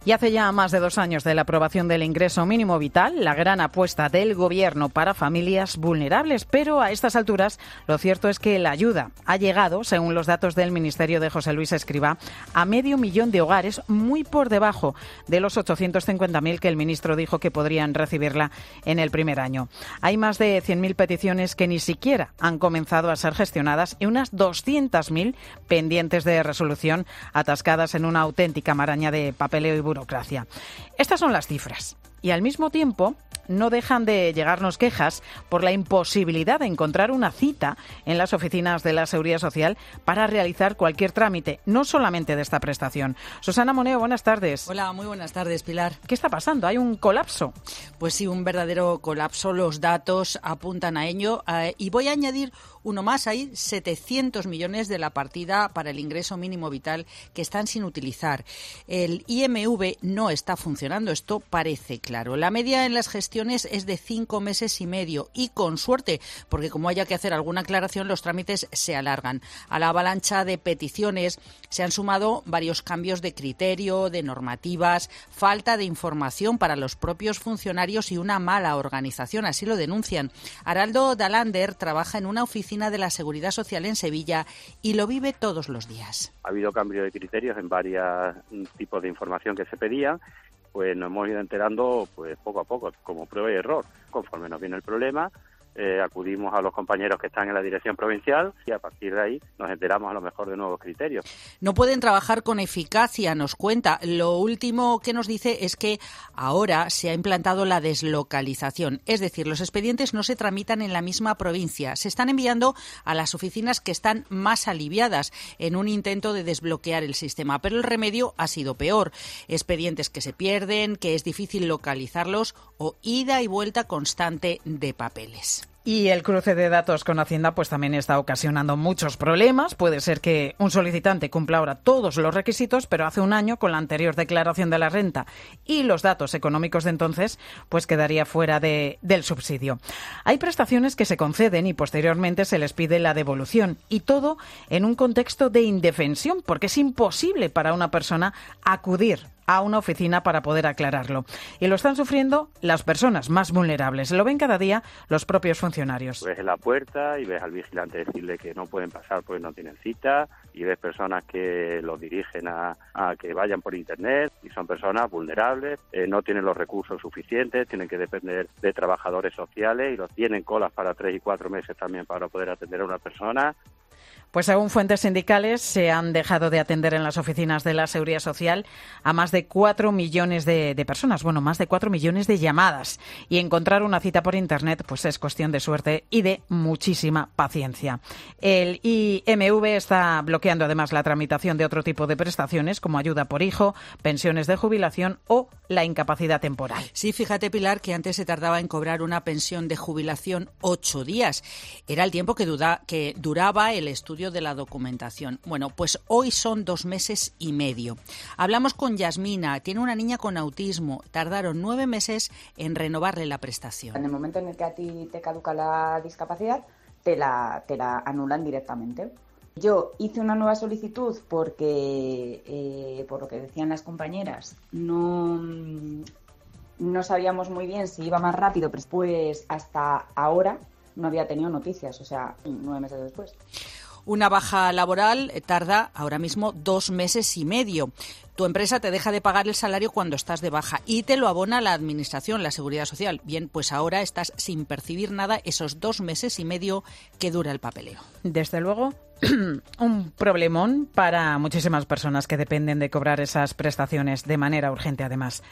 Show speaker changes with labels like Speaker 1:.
Speaker 1: Y hace ya más de 2 años de la aprobación del ingreso mínimo vital, la gran apuesta del Gobierno para familias vulnerables. Pero a estas alturas, lo cierto es que la ayuda ha llegado, según los datos del Ministerio de José Luis Escrivá, a 500.000 de hogares, muy por debajo de los 850.000 que el ministro dijo que podrían recibirla en el primer año. Hay más de 100.000 peticiones que ni siquiera han comenzado a ser gestionadas y unas 200.000 pendientes de resolución, atascadas en una auténtica maraña de papeleo y burocracia. Estas son las cifras. Y al mismo tiempo no dejan de llegarnos quejas por la imposibilidad de encontrar una cita en las oficinas de la Seguridad Social para realizar cualquier trámite, no solamente de esta prestación. Susana Moneo, buenas tardes.
Speaker 2: Hola, muy buenas tardes, Pilar.
Speaker 1: ¿Qué está pasando? ¿Hay un colapso?
Speaker 2: Pues sí, un verdadero colapso. Los datos apuntan a ello. Y voy a añadir uno más. Hay 700 millones de la partida para el ingreso mínimo vital que están sin utilizar. El IMV no está funcionando. Esto parece claro. La media en las gestiones es de 5 meses y medio y con suerte, porque como haya que hacer alguna aclaración, los trámites se alargan. A la avalancha de peticiones se han sumado varios cambios de criterio, de normativas, falta de información para los propios funcionarios y una mala organización, así lo denuncian. Araldo Dalander trabaja en una oficina de la Seguridad Social en Sevilla y lo vive todos los días.
Speaker 3: Ha habido cambio de criterios en varios tipos de información que se pedía. Pues nos hemos ido enterando pues poco a poco, como prueba y error. Conforme nos viene el problema, acudimos a los compañeros que están en la dirección provincial y a partir de ahí nos enteramos a lo mejor de nuevos criterios.
Speaker 2: No pueden trabajar con eficacia, nos cuenta. Lo último que nos dice es que ahora se ha implantado la deslocalización. Es decir, los expedientes no se tramitan en la misma provincia. Se están enviando a las oficinas que están más aliviadas en un intento de desbloquear el sistema. Pero el remedio ha sido peor. Expedientes que se pierden, que es difícil localizarlos o ida y vuelta constante de papeles.
Speaker 1: Y el cruce de datos con Hacienda pues también está ocasionando muchos problemas. Puede ser que un solicitante cumpla ahora todos los requisitos, pero hace un año, con la anterior declaración de la renta y los datos económicos de entonces, pues quedaría fuera del subsidio. Hay prestaciones que se conceden y posteriormente se les pide la devolución, y todo en un contexto de indefensión, porque es imposible para una persona acudir a una oficina para poder aclararlo. Y lo están sufriendo las personas más vulnerables. Lo ven cada día los propios funcionarios.
Speaker 3: Ves en la puerta y ves al vigilante decirle que no pueden pasar porque no tienen cita, y ves personas que los dirigen a que vayan por internet, y son personas vulnerables, no tienen los recursos suficientes, tienen que depender de trabajadores sociales y los tienen colas para 3 y 4 meses también para poder atender a una persona.
Speaker 1: Pues según fuentes sindicales, se han dejado de atender en las oficinas de la Seguridad Social a más de 4 millones de personas, bueno, más de 4 millones de llamadas. Y encontrar una cita por Internet pues es cuestión de suerte y de muchísima paciencia. El IMV está bloqueando además la tramitación de otro tipo de prestaciones, como ayuda por hijo, pensiones de jubilación o la incapacidad temporal.
Speaker 2: Sí, fíjate, Pilar, que antes se tardaba en cobrar una pensión de jubilación 8 días. Era el tiempo que duraba el estudio de la documentación. Bueno, pues hoy son 2 meses y medio. Hablamos con Yasmina, tiene una niña con autismo. Tardaron 9 meses en renovarle la prestación.
Speaker 4: En el momento en el que a ti te caduca la discapacidad, te la anulan directamente. Yo hice una nueva solicitud porque, por lo que decían las compañeras, no sabíamos muy bien si iba más rápido, pues hasta ahora no había tenido noticias, o sea, 9 meses después.
Speaker 2: Una baja laboral tarda ahora mismo 2 meses y medio. Tu empresa te deja de pagar el salario cuando estás de baja y te lo abona la Administración, la Seguridad Social. Bien, pues ahora estás sin percibir nada esos 2 meses y medio que dura el papeleo.
Speaker 1: Desde luego, un problemón para muchísimas personas que dependen de cobrar esas prestaciones de manera urgente, además.